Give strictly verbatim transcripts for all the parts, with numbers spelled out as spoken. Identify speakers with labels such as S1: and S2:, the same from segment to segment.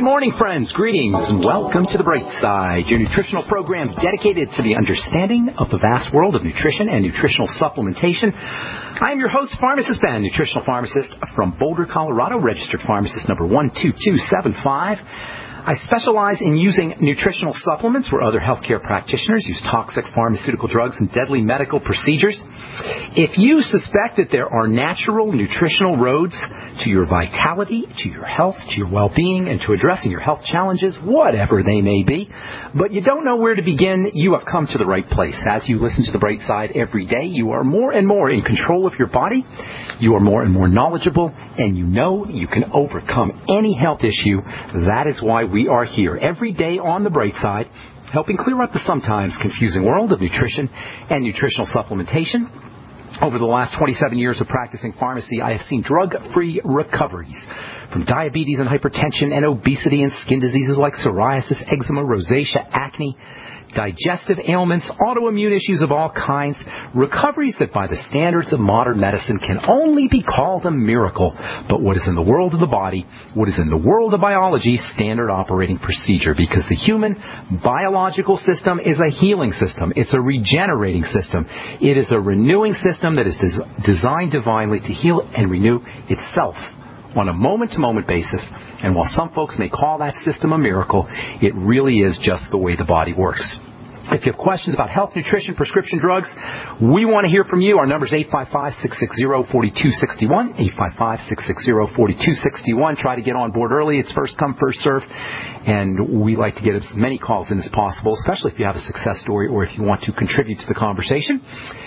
S1: morning, friends. Greetings and welcome to The Bright Side, your nutritional program dedicated to the understanding of the vast world of nutrition and nutritional supplementation. I am your host, Pharmacist Ben, nutritional pharmacist from Boulder, Colorado, registered pharmacist number one two two seven five. I specialize in using nutritional supplements where other healthcare practitioners use toxic pharmaceutical drugs and deadly medical procedures. If you suspect that there are natural nutritional roads to your vitality, to your health, to your well-being, and to addressing your health challenges, whatever they may be, but you don't know where to begin, you have come to the right place. As you listen to The Bright Side every day, you are more and more in control of your body, you are more and more knowledgeable, and you know you can overcome any health issue. That is why we are here every day on The Bright Side, helping clear up the sometimes confusing world of nutrition and nutritional supplementation. Over the last twenty-seven years of practicing pharmacy, I have seen drug-free recoveries from diabetes and hypertension and obesity and skin diseases like psoriasis, eczema, rosacea, acne, digestive ailments, autoimmune issues of all kinds, recoveries that by the standards of modern medicine can only be called a miracle. But what is in the world of the body, what is in the world of biology, standard operating procedure, because the human biological system is a healing system. It's a regenerating system. It is a renewing system that is des- designed divinely to heal and renew itself on a moment-to-moment basis. And while some folks may call that system a miracle, it really is just the way the body works. If you have questions about health, nutrition, prescription drugs, we want to hear from you. Our number is eight five five, six six zero, four two six one, eight five five, six six zero, four two six one. Try to get on board early. It's first come, first serve. And we like to get as many calls in as possible, especially if you have a success story or if you want to contribute to the conversation.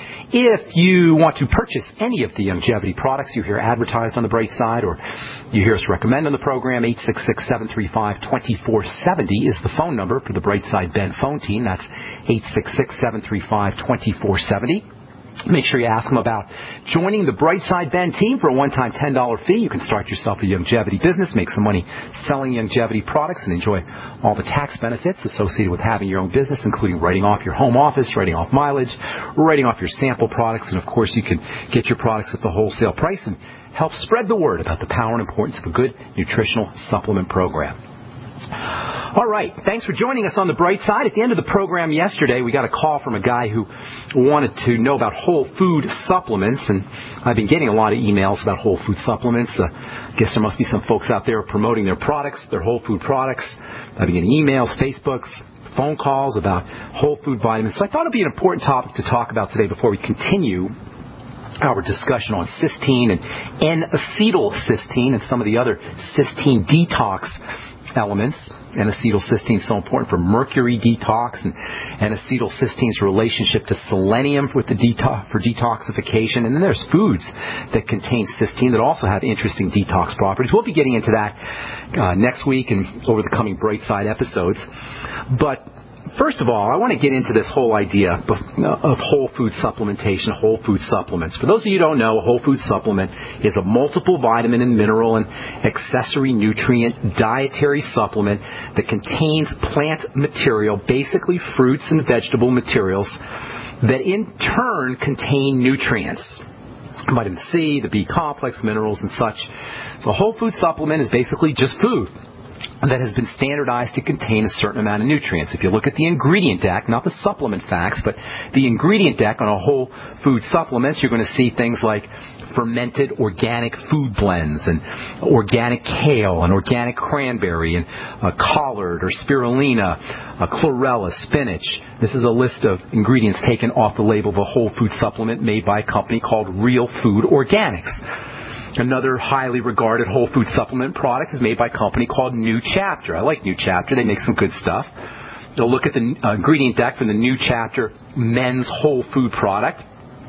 S1: If you want to purchase any of the longevity products you hear advertised on The Bright Side or you hear us recommend on the program, eight six six, seven three five, two four seven zero is the phone number for the Bright Side Ben phone team. That's eight six six, seven three five, two four seven zero. Make sure you ask them about joining the Bright Side Ben team for a one-time ten dollars fee. You can start yourself a longevity business, make some money selling longevity products, and enjoy all the tax benefits associated with having your own business, including writing off your home office, writing off mileage, writing off your sample products, and of course you can get your products at the wholesale price and help spread the word about the power and importance of a good nutritional supplement program. All right. Thanks for joining us on The Bright Side. At the end of the program yesterday, we got a call from a guy who wanted to know about whole food supplements, and I've been getting a lot of emails about whole food supplements. Uh, I guess there must be some folks out there promoting their products, their whole food products. I've been getting emails, Facebooks, phone calls about whole food vitamins. So I thought it would be an important topic to talk about today before we continue our discussion on cysteine and N-acetylcysteine and some of the other cysteine detox elements. N-acetylcysteine is so important for mercury detox, and N-acetylcysteine's relationship to selenium with the detox, for detoxification. And then there's foods that contain cysteine that also have interesting detox properties. We'll be getting into that uh, next week and over the coming Bright Side episodes. But first of all, I want to get into this whole idea of whole food supplementation, whole food supplements. For those of you who don't know, a whole food supplement is a multiple vitamin and mineral and accessory nutrient dietary supplement that contains plant material, basically fruits and vegetable materials, that in turn contain nutrients. Vitamin C, the B complex, minerals, and such. So a whole food supplement is basically just food that has been standardized to contain a certain amount of nutrients. If you look at the ingredient deck, not the supplement facts, but the ingredient deck on a whole food supplements, you're going to see things like fermented organic food blends and organic kale and organic cranberry and uh, collard or spirulina, uh, chlorella, spinach. This is a list of ingredients taken off the label of a whole food supplement made by a company called Real Food Organics. Another highly regarded whole food supplement product is made by a company called New Chapter. I like New Chapter. They make some good stuff. You'll look at the uh, ingredient deck for the New Chapter men's whole food product.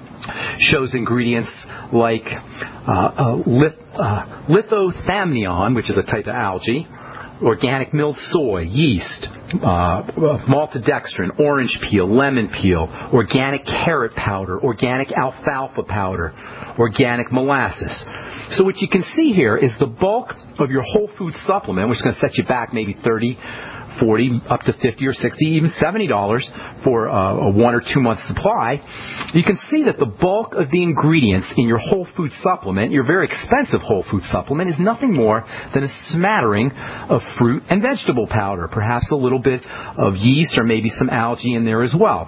S1: Shows ingredients like uh, uh, lith, uh, lithothamnion, which is a type of algae, organic milled soy, yeast, uh, maltodextrin, orange peel, lemon peel, organic carrot powder, organic alfalfa powder, organic molasses. So what you can see here is the bulk of your whole food supplement, which is going to set you back maybe thirty forty up to fifty or sixty, even seventy dollars for uh, a one or two month supply, you can see that the bulk of the ingredients in your whole food supplement, your very expensive whole food supplement, is nothing more than a smattering of fruit and vegetable powder, perhaps a little bit of yeast or maybe some algae in there as well.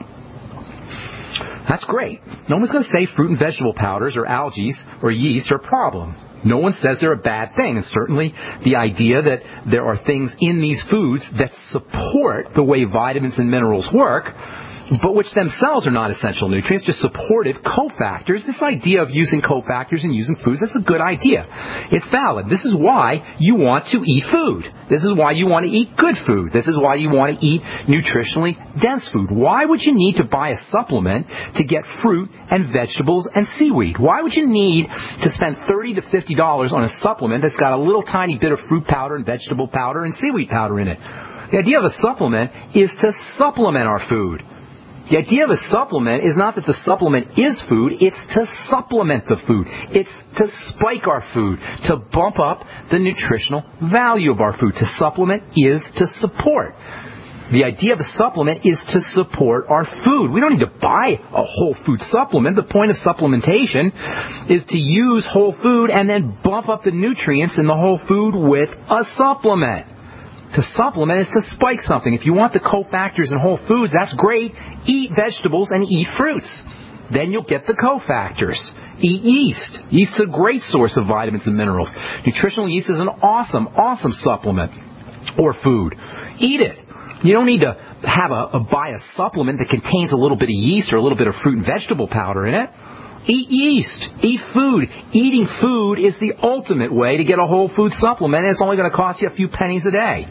S1: That's great. No one's going to say fruit and vegetable powders or algae or yeast are a problem. No one says they're a bad thing. And certainly the idea that there are things in these foods that support the way vitamins and minerals work, but which themselves are not essential nutrients, just supportive cofactors. This idea of using cofactors and using foods, that's a good idea. It's valid. This is why you want to eat food. This is why you want to eat good food. This is why you want to eat nutritionally dense food. Why would you need to buy a supplement to get fruit and vegetables and seaweed? Why would you need to spend thirty to fifty dollars on a supplement that's got a little tiny bit of fruit powder and vegetable powder and seaweed powder in it? The idea of a supplement is to supplement our food. The idea of a supplement is not that the supplement is food, it's to supplement the food. It's to spike our food, to bump up the nutritional value of our food. To supplement is to support. The idea of a supplement is to support our food. We don't need to buy a whole food supplement. The point of supplementation is to use whole food and then bump up the nutrients in the whole food with a supplement. To supplement is to spike something. If you want the cofactors in whole foods, that's great. Eat vegetables and eat fruits. Then you'll get the cofactors. Eat yeast. Yeast is a great source of vitamins and minerals. Nutritional yeast is an awesome, awesome supplement or food. Eat it. You don't need to have a, a buy a supplement that contains a little bit of yeast or a little bit of fruit and vegetable powder in it. Eat yeast. Eat food. Eating food is the ultimate way to get a whole food supplement, and it's only going to cost you a few pennies a day.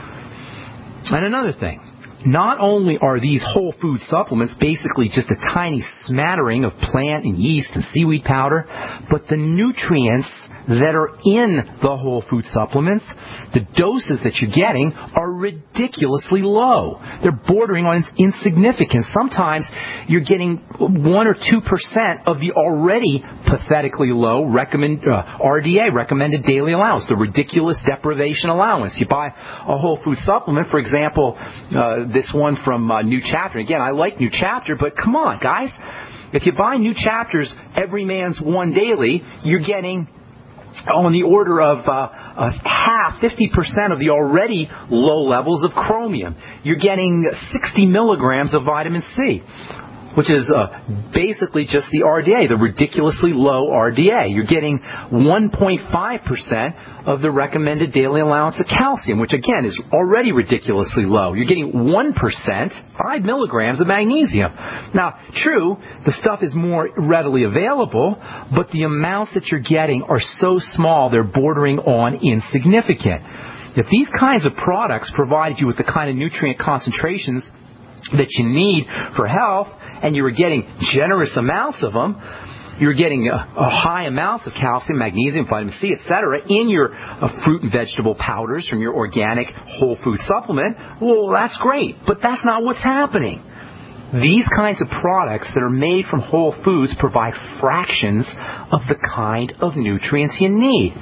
S1: And another thing, not only are these whole food supplements basically just a tiny smattering of plant and yeast and seaweed powder, but the nutrients that are in the whole food supplements, the doses that you're getting are ridiculously low. They're bordering on insignificant. Sometimes you're getting one or two percent of the already pathetically low recommend, uh, R D A, recommended daily allowance, the ridiculous deprivation allowance. You buy a whole food supplement, for example, uh, this one from uh, New Chapter. Again, I like New Chapter, but come on, guys. If you buy New Chapter's Every Man's One Daily, you're getting on the order of uh, uh, half, fifty percent of the already low levels of chromium. You're getting sixty milligrams of vitamin C, which is uh, basically just the R D A, the ridiculously low R D A. You're getting one point five percent of the recommended daily allowance of calcium, which again is already ridiculously low. You're getting one percent, five milligrams of magnesium. Now, true, the stuff is more readily available, but the amounts that you're getting are so small they're bordering on insignificant. If these kinds of products provide you with the kind of nutrient concentrations that you need for health, and you were getting generous amounts of them, you're getting a, a high amounts of calcium, magnesium, vitamin C, et cetera, in your uh, fruit and vegetable powders from your organic whole food supplement, well, that's great. But that's not what's happening. These kinds of products that are made from whole foods provide fractions of the kind of nutrients you need.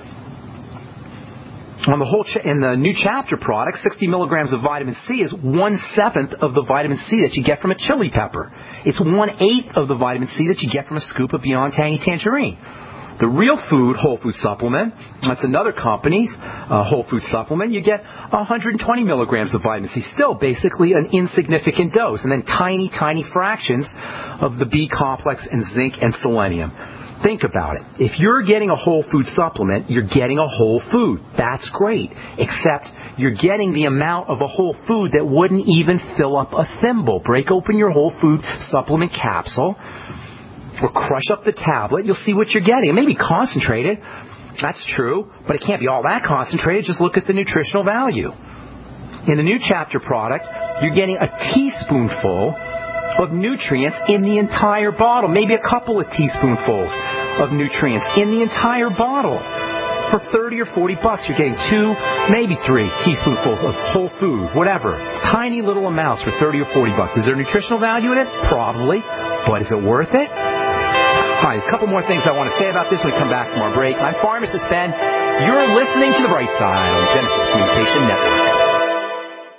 S1: On the whole, cha- in the New Chapter product, sixty milligrams of vitamin C is one-seventh of the vitamin C that you get from a chili pepper. It's one-eighth of the vitamin C that you get from a scoop of Beyond Tangy Tangerine. The Real Food Whole Food Supplement, that's another company's uh, whole food supplement, you get one hundred twenty milligrams of vitamin C, still basically an insignificant dose, and then tiny, tiny fractions of the B complex and zinc and selenium. Think about it. If you're getting a whole food supplement, you're getting a whole food. That's great. Except you're getting the amount of a whole food that wouldn't even fill up a thimble. Break open your whole food supplement capsule or crush up the tablet. You'll see what you're getting. It may be concentrated. That's true. But it can't be all that concentrated. Just look at the nutritional value. In the New Chapter product, you're getting a teaspoonful of nutrients in the entire bottle, maybe a couple of teaspoonfuls of nutrients in the entire bottle. For thirty or forty bucks, you're getting two, maybe three teaspoonfuls of whole food, whatever. Tiny little amounts for thirty or forty bucks. Is there nutritional value in it? Probably. But is it worth it? All right, there's a couple more things I want to say about this when we come back from our break. I'm Pharmacist Ben. You're listening to The Bright Side on Genesis Communication Network.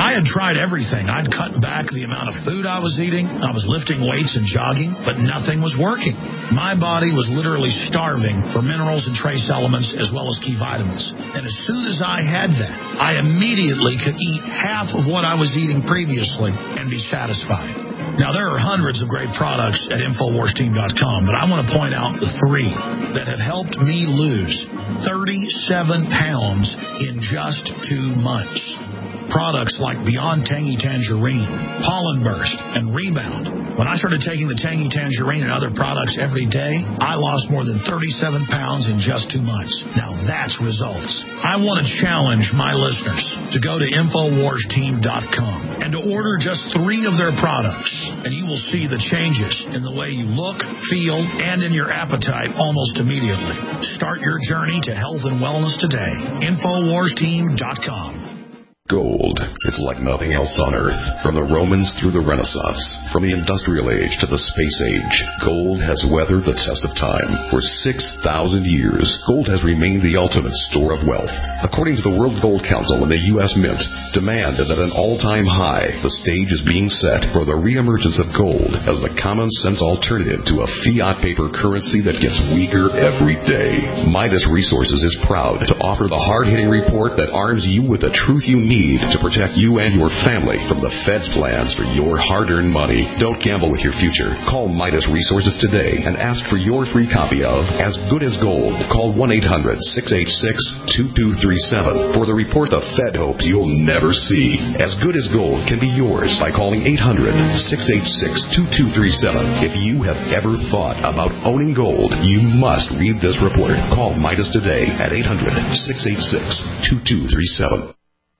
S2: I had tried everything. I'd cut back the amount of food I was eating. I was lifting weights and jogging, but nothing was working. My body was literally starving for minerals and trace elements as well as key vitamins. And as soon as I had that, I immediately could eat half of what I was eating previously and be satisfied. Now, there are hundreds of great products at Infowars Team dot com, but I want to point out the three that have helped me lose thirty-seven pounds in just two months. Products like Beyond Tangy Tangerine, Pollen Burst, and Rebound. When I started taking the Tangy Tangerine and other products every day, I lost more than thirty-seven pounds in just two months. Now that's results. I want to challenge my listeners to go to Infowars Team dot com and to order just three of their products, and you will see the changes in the way you look, feel, and in your appetite almost immediately. Start your journey to health and wellness today. Infowars Team dot com.
S3: Gold. It's like nothing else on Earth. From the Romans through the Renaissance, from the Industrial Age to the Space Age, gold has weathered the test of time. For six thousand years, gold has remained the ultimate store of wealth. According to the World Gold Council and the U S Mint, demand is at an all-time high. The stage is being set for the reemergence of gold as the common-sense alternative to a fiat paper currency that gets weaker every day. Midas Resources is proud to offer the hard-hitting report that arms you with the truth you need to protect you and your family from the Fed's plans for your hard-earned money. Don't gamble with your future. Call Midas Resources today and ask for your free copy of As Good as Gold. Call one eight hundred, six eight six, two two three seven for the report the Fed hopes you'll never see. As Good as Gold can be yours by calling eight hundred, six eight six, two two three seven. If you have ever thought about owning gold, you must read this report. Call Midas today at eight hundred, six eight six, two two three seven.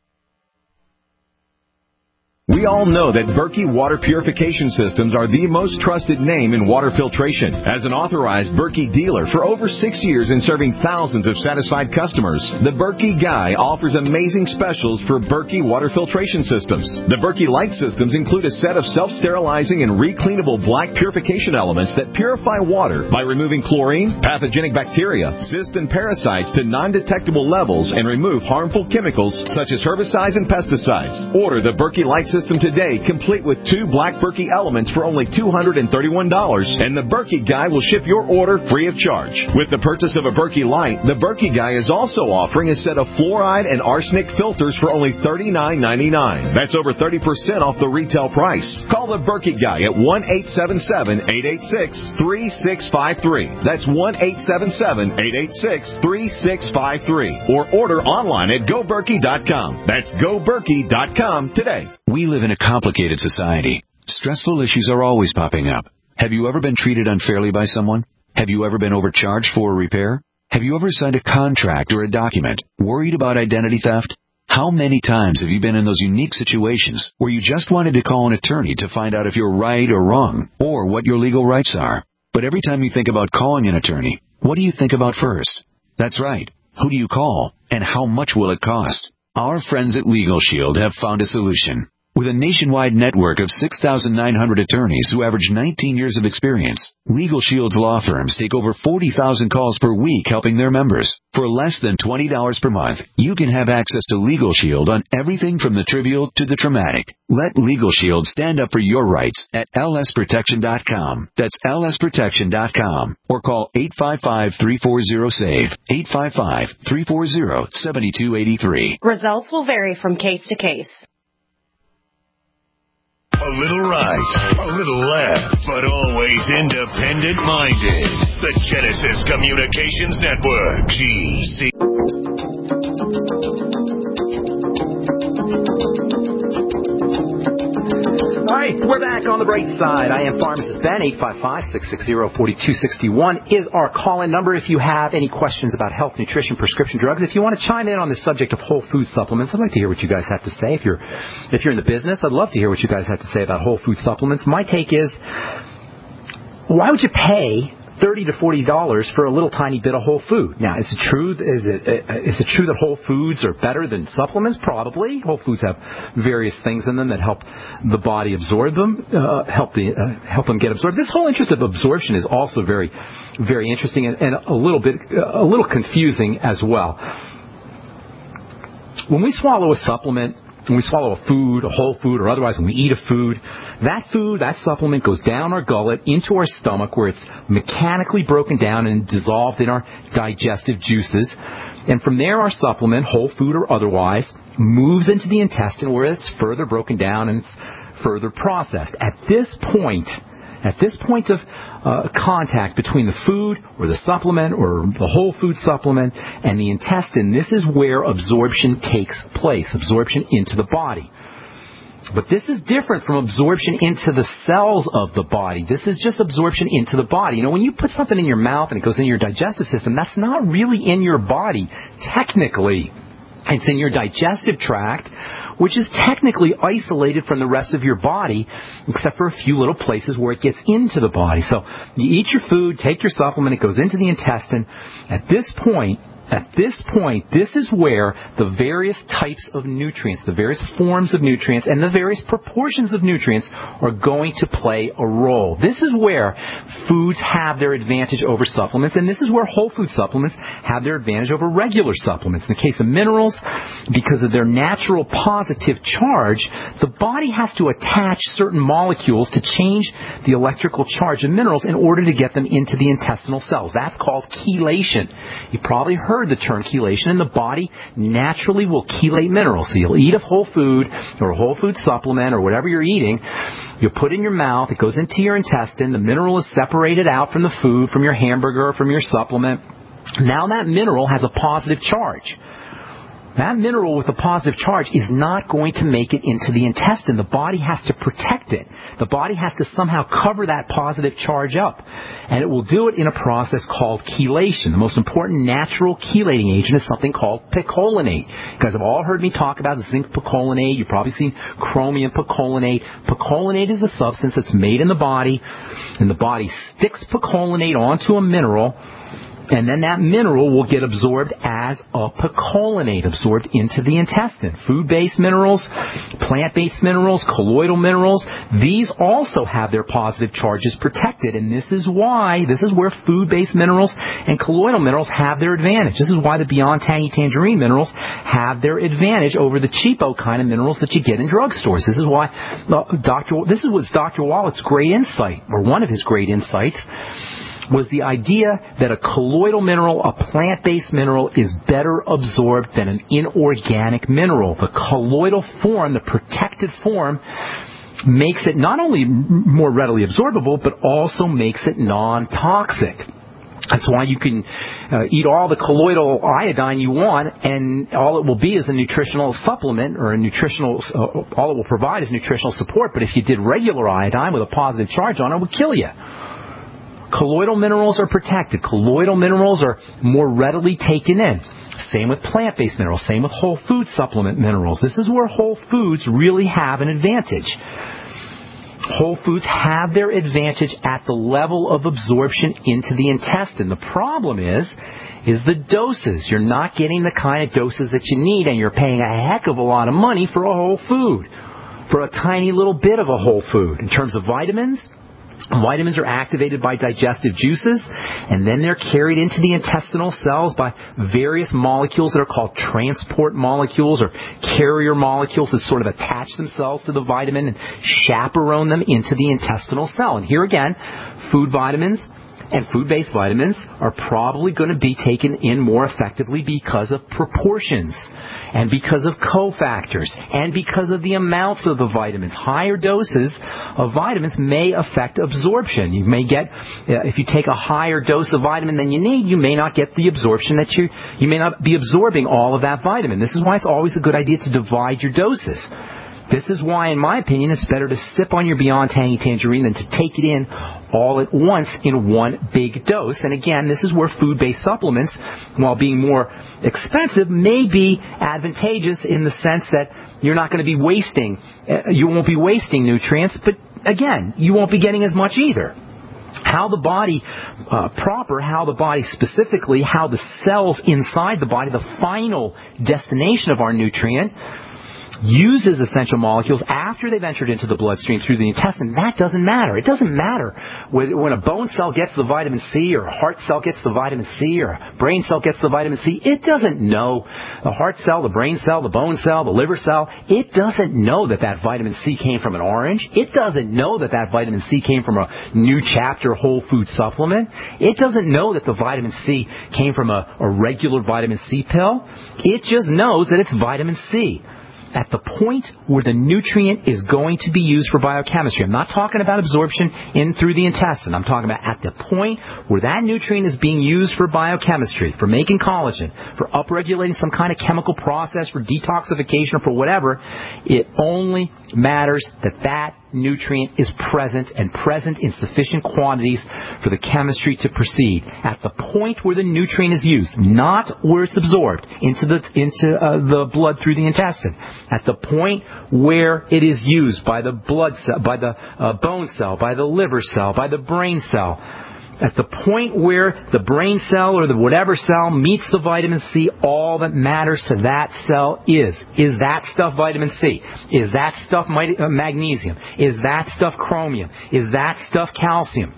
S4: We all know that Berkey Water Purification Systems are the most trusted name in water filtration. As an authorized Berkey dealer for over six years and serving thousands of satisfied customers, the Berkey Guy offers amazing specials for Berkey Water Filtration Systems. The Berkey Light Systems include a set of self-sterilizing and recleanable black purification elements that purify water by removing chlorine, pathogenic bacteria, cysts, and parasites to non-detectable levels and remove harmful chemicals such as herbicides and pesticides. Order the Berkey Light Systems today, complete with two black Berkey elements for only two hundred thirty-one dollars, and the Berkey Guy will ship your order free of charge. With the purchase of a Berkey Light, the Berkey Guy is also offering a set of fluoride and arsenic filters for only thirty-nine ninety-nine. That's over thirty percent off the retail price. Call the Berkey Guy at one eight seven seven, eight eight six, three six five three. That's one eight seven seven, eight eight six, three six five three. Or order online at go berkey dot com. That's go berkey dot com today.
S5: We live in a complicated society. Stressful issues are always popping up. Have you ever been treated unfairly by someone? Have you ever been overcharged for a repair? Have you ever signed a contract or a document worried about identity theft? How many times have you been in those unique situations where you just wanted to call an attorney to find out if you're right or wrong or what your legal rights are? But every time you think about calling an attorney, what do you think about first? That's right. Who do you call, and how much will it cost? Our friends at Legal Shield have found a solution. With a nationwide network of six thousand nine hundred attorneys who average nineteen years of experience, Legal Shield's law firms take over forty thousand calls per week helping their members. For less than twenty dollars per month, you can have access to Legal Shield on everything from the trivial to the traumatic. Let Legal Shield stand up for your rights at L S protection dot com. That's L S protection dot com. Or call eight five five, three four zero, SAVE, eight five five, three four zero, seven two eight three.
S6: Results will vary from case to case.
S7: A little right, a little left, but always independent-minded. The Genesis Communications Network, G C.
S1: All right, we're back on the bright side. I am Pharmacist Ben. eight five five, six six zero, four two six one is our call-in number if you have any questions about health, nutrition, prescription drugs. If you want to chime in on the subject of whole food supplements, I'd like to hear what you guys have to say. If you're if you're in the business, I'd love to hear what you guys have to say about whole food supplements. My take is, why would you pay thirty to forty dollars for a little tiny bit of whole food? Now, is it true? Is it is it true that whole foods are better than supplements? Probably. Whole foods have various things in them that help the body absorb them, uh, help the uh, help them get absorbed. This whole interest of absorption is also very, very interesting and, and a little bit a little confusing as well. When we swallow a supplement, when we swallow a food, a whole food, or otherwise when we eat a food, that food, that supplement goes down our gullet into our stomach where it's mechanically broken down and dissolved in our digestive juices. And from there, our supplement, whole food or otherwise, moves into the intestine where it's further broken down and it's further processed. At this point, At this point of uh, contact between the food or the supplement or the whole food supplement and the intestine, this is where absorption takes place, absorption into the body. But this is different from absorption into the cells of the body. This is just absorption into the body. You know, when you put something in your mouth and it goes in your digestive system, that's not really in your body, technically. It's in your digestive tract, which is technically isolated from the rest of your body, except for a few little places where it gets into the body. So you eat your food, take your supplement, it goes into the intestine. At this point, At this point, this is where the various types of nutrients, the various forms of nutrients, and the various proportions of nutrients are going to play a role. This is where foods have their advantage over supplements, and this is where whole food supplements have their advantage over regular supplements. In the case of minerals, because of their natural positive charge, the body has to attach certain molecules to change the electrical charge of minerals in order to get them into the intestinal cells. That's called chelation. You probably heard the term chelation, and the body naturally will chelate minerals. So you'll eat a whole food or a whole food supplement or whatever you're eating. You'll put it in your mouth. It goes into your intestine. The mineral is separated out from the food, from your hamburger, or from your supplement. Now that mineral has a positive charge. That mineral with a positive charge is not going to make it into the intestine. The body has to protect it. The body has to somehow cover that positive charge up. And it will do it in a process called chelation. The most important natural chelating agent is something called picolinate. You guys have all heard me talk about zinc picolinate. You've probably seen chromium picolinate. Picolinate is a substance that's made in the body, and the body sticks picolinate onto a mineral, and then that mineral will get absorbed as a picolinate, absorbed into the intestine. Food-based minerals, plant-based minerals, colloidal minerals, these also have their positive charges protected. And this is why, this is where food-based minerals and colloidal minerals have their advantage. This is why the Beyond Tangy Tangerine minerals have their advantage over the cheapo kind of minerals that you get in drugstores. This is why uh, Doctor This is what's Doctor Wallett's great insight, or one of his great insights, was the idea that a colloidal mineral, a plant-based mineral, is better absorbed than an inorganic mineral. The colloidal form, the protected form, makes it not only more readily absorbable, but also makes it non-toxic. That's why you can uh, eat all the colloidal iodine you want, and all it will be is a nutritional supplement, or a nutritional, uh, all it will provide is nutritional support. But if you did regular iodine with a positive charge on it, it would kill you. Colloidal minerals are protected. Colloidal minerals are more readily taken in. Same with plant-based minerals. Same with whole food supplement minerals. This is where whole foods really have an advantage. Whole foods have their advantage at the level of absorption into the intestine. The problem is, is the doses. You're not getting the kind of doses that you need, and you're paying a heck of a lot of money for a whole food, for a tiny little bit of a whole food. In terms of vitamins, vitamins are activated by digestive juices, and then they're carried into the intestinal cells by various molecules that are called transport molecules or carrier molecules that sort of attach themselves to the vitamin and chaperone them into the intestinal cell. And here again, food vitamins and food-based vitamins are probably going to be taken in more effectively because of proportions, and because of cofactors, and because of the amounts of the vitamins. Higher doses of vitamins may affect absorption. You may get, if you take a higher dose of vitamin than you need, you may not get the absorption that you, you may not be absorbing all of that vitamin. This is why it's always a good idea to divide your doses. This is why, in my opinion, it's better to sip on your Beyond Tangy Tangerine than to take it in all at once in one big dose. And again, this is where food-based supplements, while being more expensive, may be advantageous in the sense that you're not going to be wasting, you won't be wasting nutrients, but again, you won't be getting as much either. How the body uh, proper, how the body specifically, how the cells inside the body, the final destination of our nutrient, uses essential molecules after they've entered into the bloodstream through the intestine. That doesn't matter. It doesn't matter when a bone cell gets the vitamin C, or a heart cell gets the vitamin C, or a brain cell gets the vitamin C. It doesn't know. The heart cell, the brain cell, the bone cell, the liver cell, it doesn't know that that vitamin C came from an orange. It doesn't know that that vitamin C came from a New Chapter whole food supplement. It doesn't know that the vitamin C came from a, a regular vitamin C pill. It just knows that it's vitamin C. At the point where the nutrient is going to be used for biochemistry. I'm not talking about absorption in through the intestine. I'm talking about at the point where that nutrient is being used for biochemistry, for making collagen, for upregulating some kind of chemical process, for detoxification, or for whatever. It only matters that that nutrient is present, and present in sufficient quantities for the chemistry to proceed. At the point where the nutrient is used, not where it's absorbed into the into uh, the blood through the intestine. At the point where it is used by the blood cell, by the uh, bone cell, by the liver cell, by the brain cell. At the point where the brain cell or the whatever cell meets the vitamin C, all that matters to that cell is, is that stuff vitamin C? Is that stuff magnesium? Is that stuff chromium? Is that stuff calcium?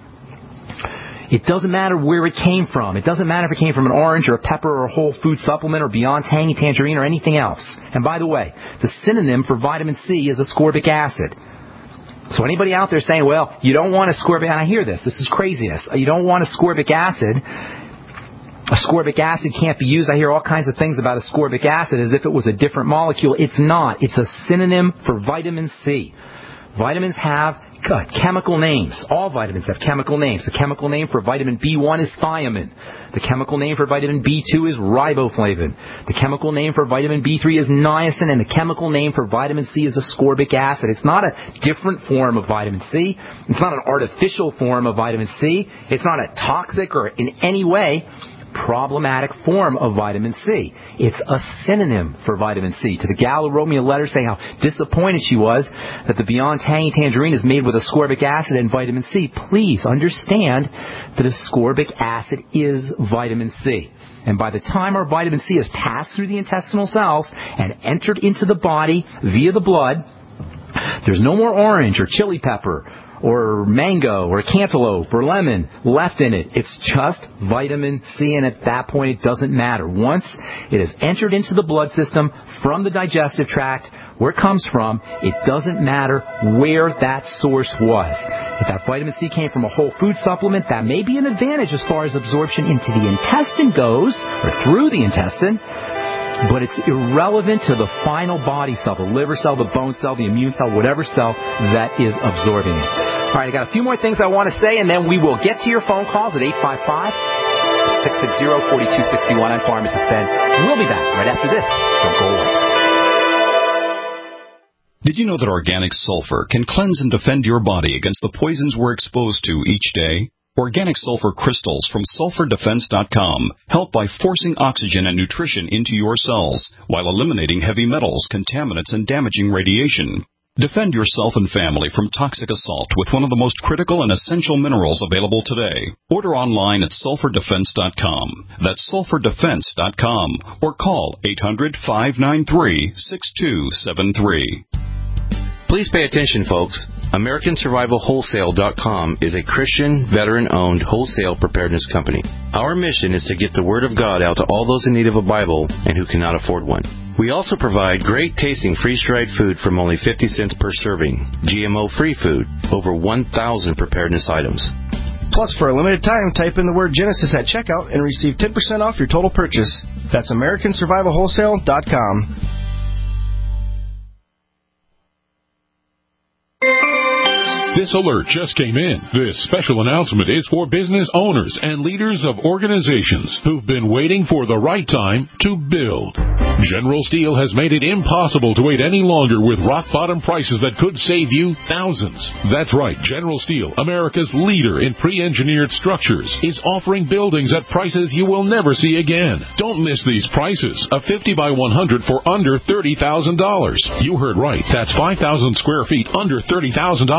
S1: It doesn't matter where it came from. It doesn't matter if it came from an orange or a pepper or a whole food supplement or Beyond Tangy Tangerine or anything else. And by the way, the synonym for vitamin C is ascorbic acid. So anybody out there saying, well, you don't want ascorbic, and I hear this, this is craziness. You don't want ascorbic acid. Ascorbic acid can't be used. I hear all kinds of things about ascorbic acid as if it was a different molecule. It's not. It's a synonym for vitamin C. Vitamins have chemical names. All vitamins have chemical names. The chemical name for vitamin B one is thiamine. The chemical name for vitamin B two is riboflavin. The chemical name for vitamin B three is niacin, and the chemical name for vitamin C is ascorbic acid. It's not a different form of vitamin C. It's not an artificial form of vitamin C. It's not a toxic or in any way problematic form of vitamin C. It's a synonym for vitamin C. To the gal who wrote me a letter saying how disappointed she was that the Beyond Tangy Tangerine is made with ascorbic acid and vitamin C, please understand that ascorbic acid is vitamin C. And by the time our vitamin C has passed through the intestinal cells and entered into the body via the blood, there's no more orange or chili pepper or mango or cantaloupe or lemon left in it. It's just vitamin C, and at that point it doesn't matter. Once it has entered into the blood system from the digestive tract, where it comes from, it doesn't matter where that source was. If that vitamin C came from a whole food supplement, that may be an advantage as far as absorption into the intestine goes, or through the intestine, but it's irrelevant to the final body cell, the liver cell, the bone cell, the immune cell, whatever cell that is absorbing it. All right, I got a few more things I want to say, and then we will get to your phone calls at eight five five, six six zero, four two six one. I'm Pharmacist Ben. We'll be back right after this. Don't go away.
S8: Did you know that organic sulfur can cleanse and defend your body against the poisons we're exposed to each day? Organic sulfur crystals from sulfur defense dot com help by forcing oxygen and nutrition into your cells while eliminating heavy metals, contaminants, and damaging radiation. Defend yourself and family from toxic assault with one of the most critical and essential minerals available today. Order online at sulfur defense dot com. That's sulfur defense dot com. Or call eight hundred, five nine three, six two seven three.
S9: Please pay attention, folks. American Survival Wholesale dot com is a Christian, veteran-owned wholesale preparedness company. Our mission is to get the Word of God out to all those in need of a Bible and who cannot afford one. We also provide great-tasting freeze-dried food from only fifty cents per serving, G M O-free food, over one thousand preparedness items.
S10: Plus, for a limited time, type in the word Genesis at checkout and receive ten percent off your total purchase. That's American Survival Wholesale dot com.
S11: This alert just came in. This special announcement is for business owners and leaders of organizations who've been waiting for the right time to build. General Steel has made it impossible to wait any longer with rock-bottom prices that could save you thousands. That's right. General Steel, America's leader in pre-engineered structures, is offering buildings at prices you will never see again. Don't miss these prices. A fifty by one hundred for under thirty thousand dollars. You heard right. That's five thousand square feet under thirty thousand dollars.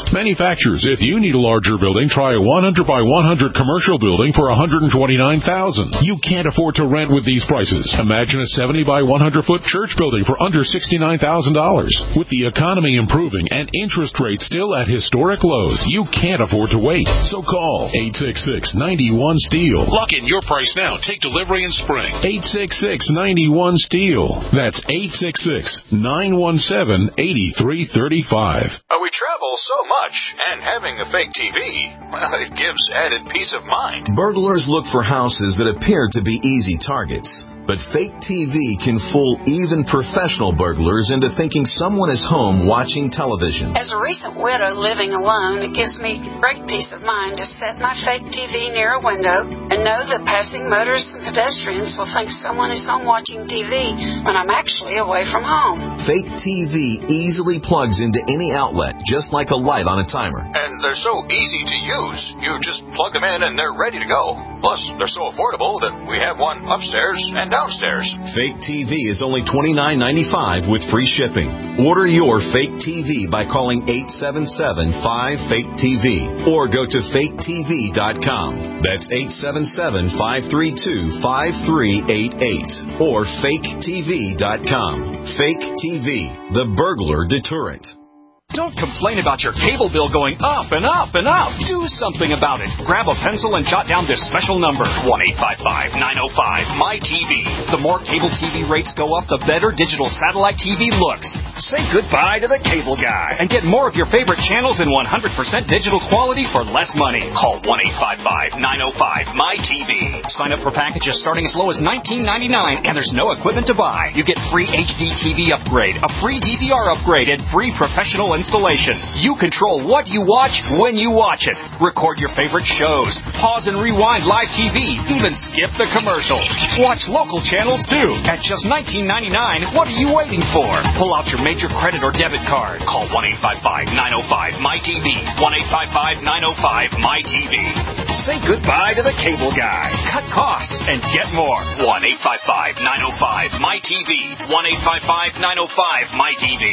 S11: Manufacturers, if you need a larger building, try a one hundred by one hundred commercial building for one hundred twenty-nine thousand dollars. You can't afford to rent with these prices. Imagine a seventy by one hundred foot church building for under sixty-nine thousand dollars. With the economy improving and interest rates still at historic lows, you can't afford to wait. So call eight six six, nine one, STEEL.
S12: Lock in your price now. Take delivery in spring.
S11: eight six six, nine one, STEEL. That's eight six six, nine one seven, eight three three five.
S12: Uh, we travel so much, and having a fake T V, well, it gives added peace of mind.
S4: Burglars look for houses that appear to be easy targets. But fake T V can fool even professional burglars into thinking someone is home watching television.
S13: As a recent widow living alone, it gives me great peace of mind to set my fake T V near a window and know that passing motorists and pedestrians will think someone is home watching T V when I'm actually away from home.
S4: Fake T V easily plugs into any outlet, just like a light on a timer.
S12: And they're so easy to use. You just plug them in and they're ready to go. Plus, they're so affordable that we have one upstairs and downstairs.
S4: Fake T V is only twenty-nine ninety-five with free shipping. Order your fake T V by calling eight seven seven, five, fake T V or go to fake T V dot com. That's eight seven seven, five three two, five three eight eight or fake T V dot com. Fake T V, the burglar deterrent.
S14: Don't complain about your cable bill going up and up and up. Do something about it. Grab a pencil and jot down this special number, one eight five five, nine oh five, M Y T V. The more cable T V rates go up, the better digital satellite T V looks. Say goodbye to the cable guy and get more of your favorite channels in one hundred percent digital quality for less money. Call one eight five five, nine oh five, M Y T V. Sign up for packages starting as low as nineteen ninety-nine, and there's no equipment to buy. You get free H D T V upgrade, a free D V R upgrade, and free professional installation. You control what you watch when you watch it. Record your favorite shows. Pause and rewind live T V. Even skip the commercials. Watch local channels too. At just nineteen ninety-nine, what are you waiting for? Pull out your major credit or debit card. Call one eight five five, nine oh five, M Y T V. one eight five five, nine oh five, M Y T V. Say goodbye to the cable guy. Cut costs and get more. one eight five five, nine oh five, M Y T V. one eight five five, nine oh five, M Y T V.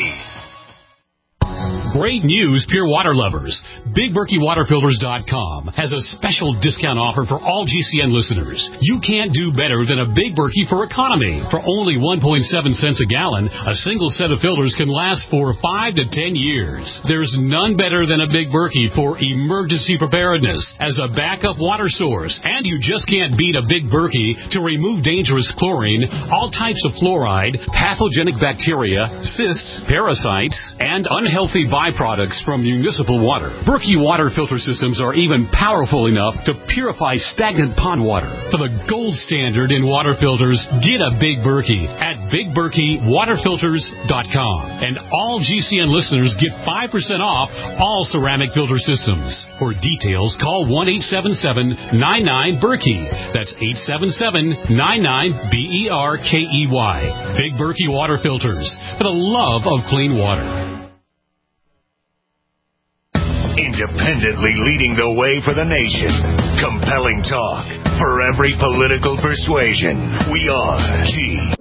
S15: Great news, pure water lovers. Big Berkey Water Filters dot com has a special discount offer for all G C N listeners. You can't do better than a Big Berkey for economy. For only one point seven cents a gallon, a single set of filters can last for five to ten years. There's none better than a Big Berkey for emergency preparedness as a backup water source. And you just can't beat a Big Berkey to remove dangerous chlorine, all types of fluoride, pathogenic bacteria, cysts, parasites, and unhealthy byproducts from municipal water. Berkey water filter systems are even powerful enough to purify stagnant pond water. For the gold standard in water filters, get a Big Berkey at Big Berkey Water Filters dot com. And all G C N listeners get five percent off all ceramic filter systems. For details, call one eight seven seven, nine nine, Berkey. That's eight seven seven, nine nine, B E R K E Y. Big Berkey Water Filters, for the love of clean water.
S7: Independently leading the way for the nation. Compelling talk for every political persuasion. We are G.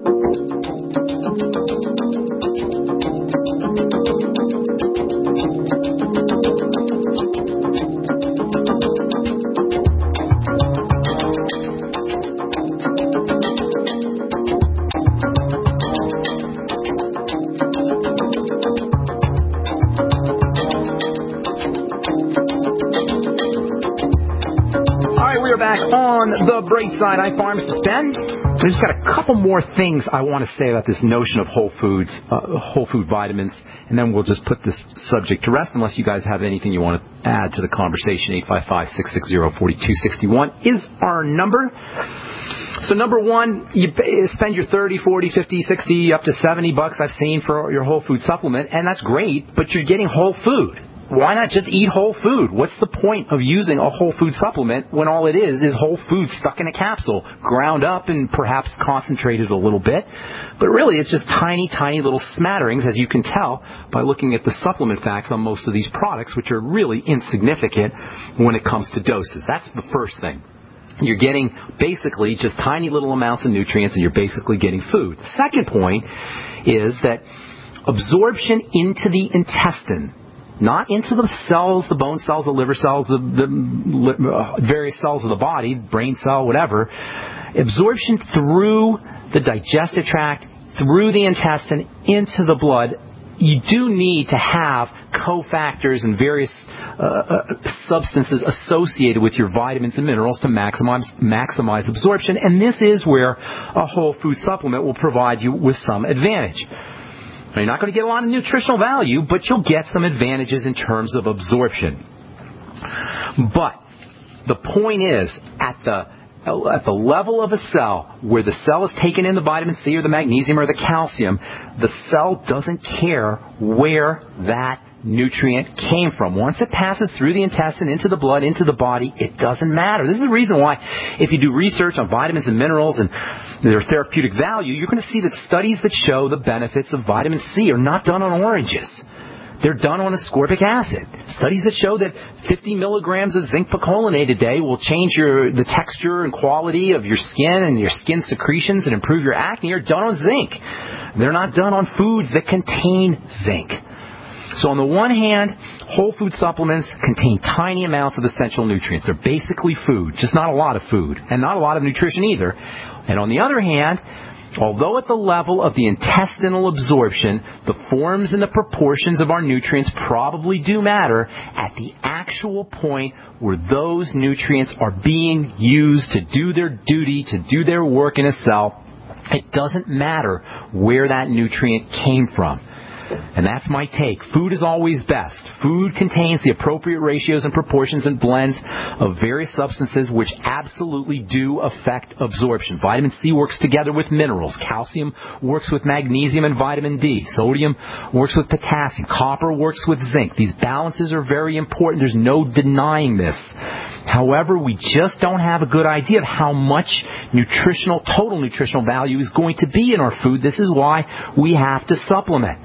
S1: On the bright side, I'm Pharmacist Ben. I just got a couple more things I want to say about this notion of whole foods, uh, whole food vitamins, and then we'll just put this subject to rest unless you guys have anything you want to add to the conversation. eight five five, six six zero, four two six one is our number. So number one, you spend your thirty, forty, fifty, sixty, up to seventy bucks I've seen for your whole food supplement, and that's great, but you're getting whole food. Why not just eat whole food? What's the point of using a whole food supplement when all it is is whole food stuck in a capsule, ground up and perhaps concentrated a little bit? But really, it's just tiny, tiny little smatterings, as you can tell by looking at the supplement facts on most of these products, which are really insignificant when it comes to doses. That's the first thing. You're getting basically just tiny little amounts of nutrients, and you're basically getting food. The second point is that absorption into the intestine not into the cells, the bone cells, the liver cells, the, the uh, various cells of the body, brain cell, whatever. Absorption through the digestive tract, through the intestine, into the blood. You do need to have cofactors and various uh, uh, substances associated with your vitamins and minerals to maximize maximize absorption, and this is where a whole food supplement will provide you with some advantage. Now, you're not going to get a lot of nutritional value, but you'll get some advantages in terms of absorption. But the point is, at the at the level of a cell, where the cell is taking in the vitamin C or the magnesium or the calcium, the cell doesn't care where that nutrient came from. Once it passes through the intestine, into the blood, into the body, it doesn't matter. This is the reason why, if you do research on vitamins and minerals and their therapeutic value, you're going to see that studies that show the benefits of vitamin C are not done on oranges. They're done on ascorbic acid. Studies that show that fifty milligrams of zinc picolinate a day will change your the texture and quality of your skin and your skin secretions and improve your acne are done on zinc. They're not done on foods that contain zinc. So on the one hand, whole food supplements contain tiny amounts of essential nutrients. They're basically food, just not a lot of food, and not a lot of nutrition either. And on the other hand, although at the level of the intestinal absorption, the forms and the proportions of our nutrients probably do matter, at the actual point where those nutrients are being used to do their duty, to do their work in a cell, it doesn't matter where that nutrient came from. And that's my take. Food is always best. Food contains the appropriate ratios and proportions and blends of various substances which absolutely do affect absorption. Vitamin C works together with minerals. Calcium works with magnesium and vitamin D. Sodium works with potassium. Copper works with zinc. These balances are very important. There's no denying this. However, we just don't have a good idea of how much nutritional, total nutritional value is going to be in our food. This is why we have to supplement.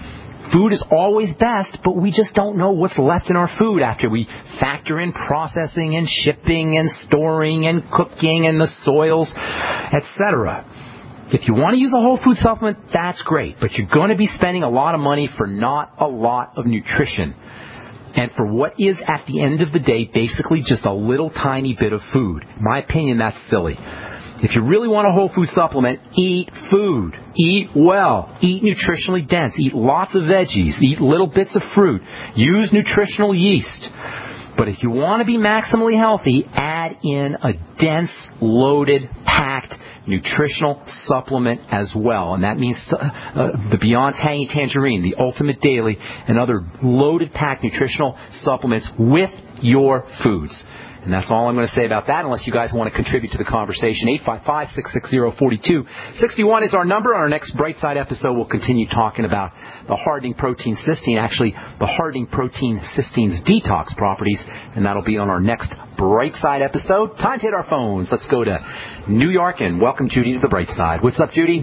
S1: Food is always best, but we just don't know what's left in our food after we factor in processing and shipping and storing and cooking and the soils, et cetera. If you want to use a whole food supplement, that's great, but you're going to be spending a lot of money for not a lot of nutrition. And for what is, at the end of the day, basically just a little tiny bit of food. In my opinion, that's silly. If you really want a whole food supplement, eat food. Eat well. Eat nutritionally dense. Eat lots of veggies. Eat little bits of fruit. Use nutritional yeast. But if you want to be maximally healthy, add in a dense, loaded, packed nutritional supplement as well. And that means uh, the Beyond Tangy Tangerine, the Ultimate Daily, and other loaded, packed nutritional supplements with your foods. And that's all I'm going to say about that, unless you guys want to contribute to the conversation. eight five five, six six zero, four two six one is our number. On our next Brightside episode, we'll continue talking about the hardening protein cysteine, actually the hardening protein cysteine's detox properties, and that'll be on our next Brightside episode. Time to hit our phones. Let's go to New York and welcome Judy to the Brightside. What's up, Judy?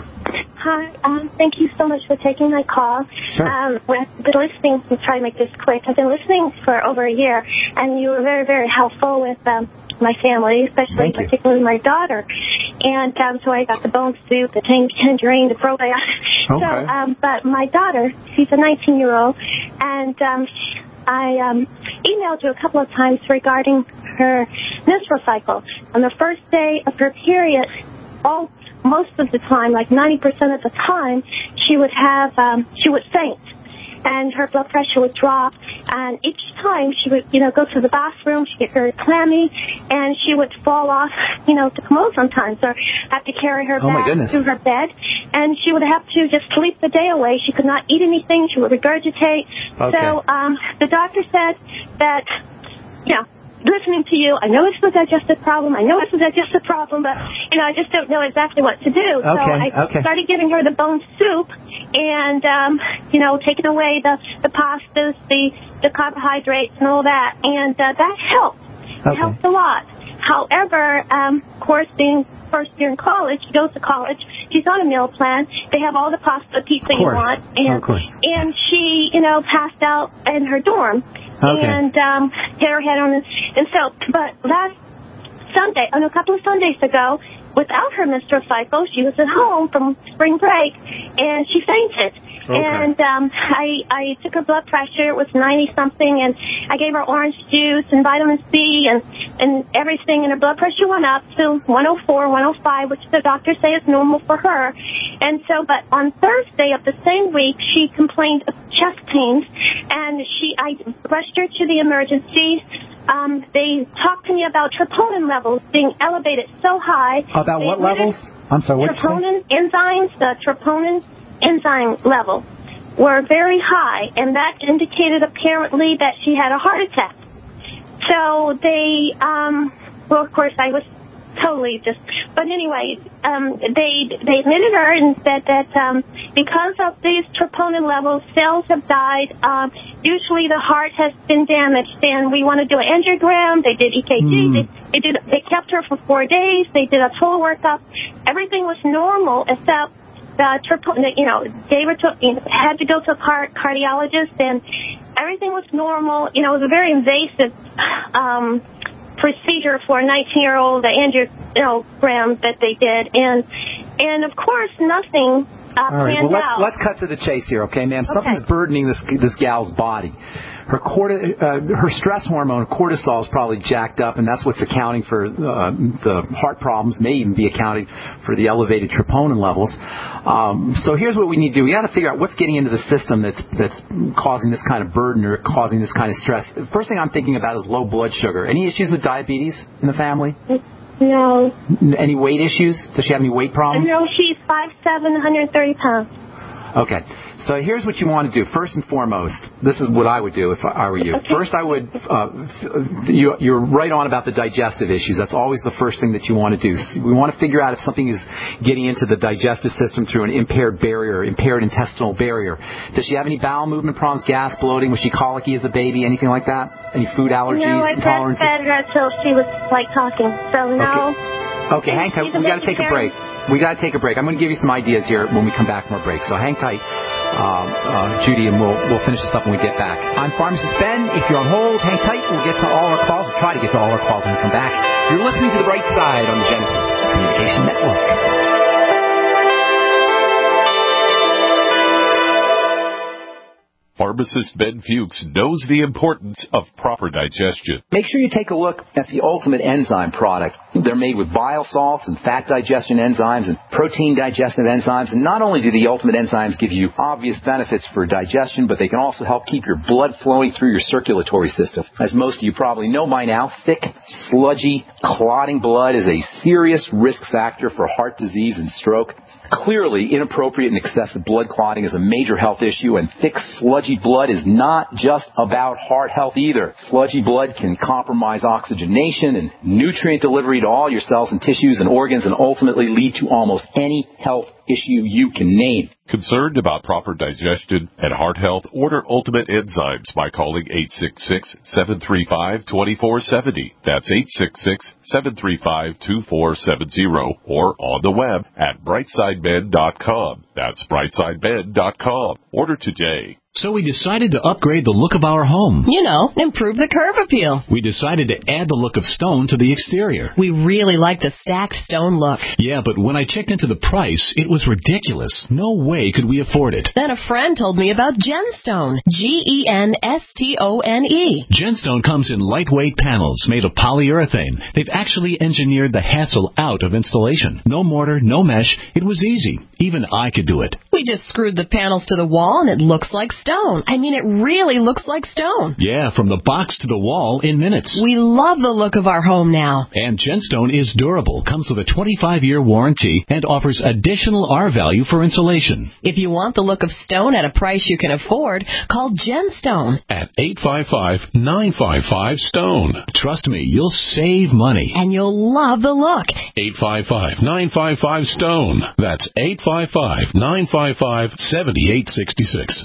S16: Hi, um, thank you so much for taking my call.
S1: Sure.
S16: Um, I've been listening, I'm trying to make this quick. I've been listening for over a year, and you were very, very helpful with um, my family, especially particularly my daughter. And um, so I got the bone soup, the tang- tangerine, the probiotic.
S17: Okay.
S16: So, um, but my daughter, she's a nineteen-year-old, and um, I um, emailed you a couple of times regarding her menstrual cycle. On the first day of her period, all most of the time, like ninety percent of the time, she would have, um, she would faint, and her blood pressure would drop, and each time she would, you know, go to the bathroom, she'd get very clammy, and she would fall off, you know, to commode sometimes, or have to carry her
S1: Oh, my
S16: back
S1: goodness.
S16: to her bed, and she would have to just sleep the day away. She could not eat anything. She would regurgitate.
S1: Okay.
S16: So um, the doctor said that, you know, listening to you, I know it's a digestive problem. I know it's a digestive problem, but, you know, I just don't know exactly what to do. So
S1: Okay,
S16: I
S1: okay.
S16: started giving her the bone soup and, um, you know, taking away the, the pastas, the, the carbohydrates and all that. And uh, that helped. It
S1: Okay.
S16: helped a lot. However, um, of course, being first year in college, she goes to college, she's on a meal plan. They have all the pasta, pizza you
S1: course.
S16: want. And,
S1: Of course.
S16: and she, you know, passed out in her dorm.
S1: Okay.
S16: And um, hit her head on it. And so, but last Sunday, oh, no, a couple of Sundays ago, without her menstrual cycle. She was at home from spring break, and she fainted. Okay. And um, I, I took her blood pressure. It was ninety-something, and I gave her orange juice and vitamin C and, and everything, and her blood pressure went up to one oh four, one oh five, which the doctors say is normal for her. And so, but on Thursday of the same week, she complained of chest pains, and she, I rushed her to the emergency. Um, they talked to me about troponin levels being elevated so high.
S1: About
S16: they
S1: what levels? I'm sorry, what
S16: troponin enzymes, the troponin enzyme level were very high, and that indicated apparently that she had a heart attack. So they, um, well, of course, I was totally just, but anyway, um, they they admitted her and said that um, because of these troponin levels, cells have died. Um, usually the heart has been damaged, and we want to do an angiogram. They did E K G. Mm. They, they did. They kept her for four days. They did a full workup. Everything was normal except the troponin. You know, they were to, you know, had to go to a car, cardiologist, and everything was normal. You know, it was a very invasive Um, procedure for a nineteen-year-old, the angiogram that they did, and and of course nothing uh,
S1: All right, well, let's,
S16: out.
S1: let's cut to the chase here, okay, ma'am?
S16: Okay.
S1: Something's burdening this this gal's body. Her corti- uh, her stress hormone, cortisol, is probably jacked up, and that's what's accounting for uh, the heart problems, may even be accounting for the elevated troponin levels. Um, so here's what we need to do. We got to figure out what's getting into the system that's that's causing this kind of burden or causing this kind of stress. The first thing I'm thinking about is low blood sugar. Any issues with diabetes in the family?
S16: No.
S1: Any weight issues? Does she have any weight problems?
S16: No, she's five seven, one hundred thirty pounds.
S1: Okay, so here's what you want to do. First and foremost, this is what I would do if I were you.
S16: Okay. First,
S1: I would, uh, you, you're right on about the digestive issues. That's always the first thing that you want to do. So we want to figure out if something is getting into the digestive system through an impaired barrier, impaired intestinal barrier. Does she have any bowel movement problems, gas, bloating? Was she colicky as a baby, anything like that? Any food allergies,
S16: no, I
S1: intolerances?
S16: breastfed her until she was, like, talking, so no.
S1: Okay, okay hang tight. We got to take a break. We got to take a break. I'm going to give you some ideas here when we come back from our break. So hang tight, um, uh, Judy, and we'll we'll finish this up when we get back. I'm Pharmacist Ben. If you're on hold, hang tight. We'll get to all our calls. We'll try to get to all our calls when we come back. You're listening to The Bright Side on the Genesis Communication Network.
S11: Pharmacist Ben Fuchs knows the importance of proper digestion.
S1: Make sure you take a look at the Ultimate Enzyme product. They're made with bile salts and fat digestion enzymes and protein digestive enzymes. And not only do the Ultimate Enzymes give you obvious benefits for digestion, but they can also help keep your blood flowing through your circulatory system. As most of you probably know by now, thick, sludgy, clotting blood is a serious risk factor for heart disease and stroke. Clearly, inappropriate and excessive blood clotting is a major health issue, and thick, sludgy blood is not just about heart health either. Sludgy blood can compromise oxygenation and nutrient delivery to all your cells and tissues and organs, and ultimately lead to almost any health issue you can name.
S11: Concerned about proper digestion and heart health? Order Ultimate Enzymes by calling eight six six, seven three five, two four seven zero. That's eight six six, seven three five, two four seven zero. Or on the web at brightside med dot com. That's brightside med dot com. Order today.
S15: So we decided to upgrade the look of our home.
S6: You know, improve the curb appeal.
S15: We decided to add the look of stone to the exterior.
S6: We really like the stacked stone look.
S15: Yeah, but when I checked into the price, it was ridiculous. No way could we afford it.
S6: Then a friend told me about Genstone. G E N S T O N E.
S15: Genstone comes in lightweight panels made of polyurethane. They've actually engineered the hassle out of installation. No mortar, no mesh. It was easy. Even I could do it.
S6: We just screwed the panels to the wall and it looks like stone. I mean, it really looks like stone.
S15: Yeah, from the box to the wall in minutes.
S6: We love the look of our home now.
S15: And Genstone is durable, comes with a twenty-five year warranty, and offers additional R value for insulation.
S6: If you want the look of stone at a price you can afford, call Genstone
S11: at eight five five, nine five five, STONE.
S15: Trust me, you'll save money.
S6: And you'll love the look.
S11: eight five five, nine five five, STONE. That's eight five five, nine five five, seven eight six six.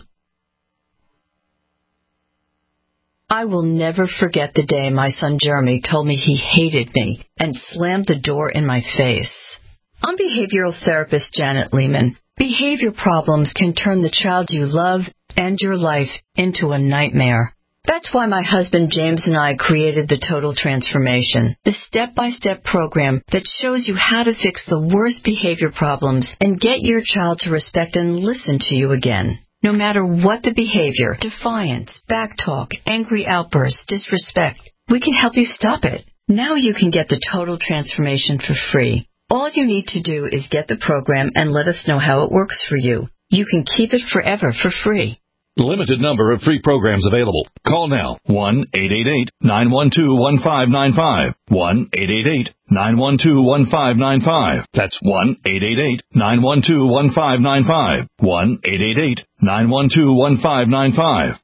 S17: I will never forget the day my son Jeremy told me he hated me and slammed the door in my face. I'm behavioral therapist Janet Lehman. Behavior problems can turn the child you love and your life into a nightmare. That's why my husband James and I created the Total Transformation, the step-by-step program that shows you how to fix the worst behavior problems and get your child to respect and listen to you again. No matter what the behavior, defiance, backtalk, angry outbursts, disrespect, we can help you stop it. Now you can get the Total Transformation for free. All you need to do is get the program and let us know how it works for you. You can keep it forever for free.
S18: Limited number of free programs available. Call now. one eight eight eight, nine one two, one five nine five. one eight eight eight, nine one two, one five nine five. That's one eight eight eight, nine one two, one five nine five. one eight eight eight, nine one two, one five nine five.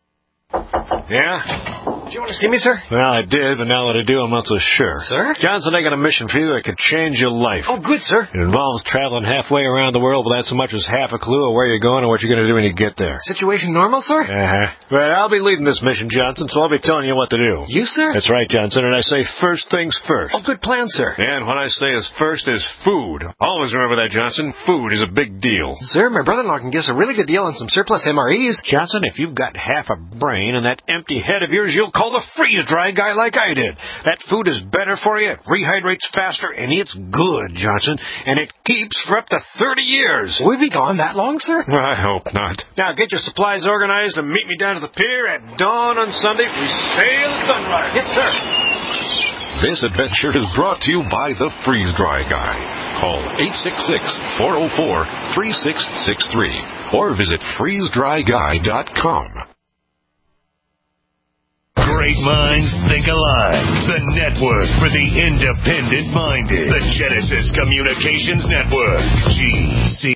S19: Yeah?
S10: Did you want to see me, sir?
S19: Well, I did, but now that I do, I'm not so sure.
S10: Sir?
S19: Johnson, I got a mission for you that could change your life.
S10: Oh, good, sir.
S19: It involves traveling halfway around the world without so much as half a clue of where you're going or what you're going to do when you get there.
S10: Situation normal, sir?
S19: Uh-huh. Well, I'll be leading this mission, Johnson, so I'll be telling you what to do.
S10: You, sir?
S19: That's right, Johnson, and I say first things first.
S10: Oh, good plan, sir.
S19: And what I say is first is food. Always remember that, Johnson. Food is a big deal.
S10: Sir, my brother-in-law can give us a really good deal on some surplus M R Es.
S19: Johnson, if you've got half a brain and that empty head of yours, you'll call the freeze-dry guy like I did. That food is better for you, it rehydrates faster, and it's good, Johnson, and it keeps for up to thirty years.
S10: Will we be gone that long, sir?
S19: Well, I hope not. Now, get your supplies organized and meet me down to the pier at dawn on Sunday. We sail at sunrise.
S10: Yes, sir.
S3: This adventure is brought to you by the Freeze Dry Guy. Call eight six six, four oh four, three six six three or visit freeze dry guy dot com.
S7: Great minds think alike. The network for the independent-minded. The Genesis Communications Network. G C.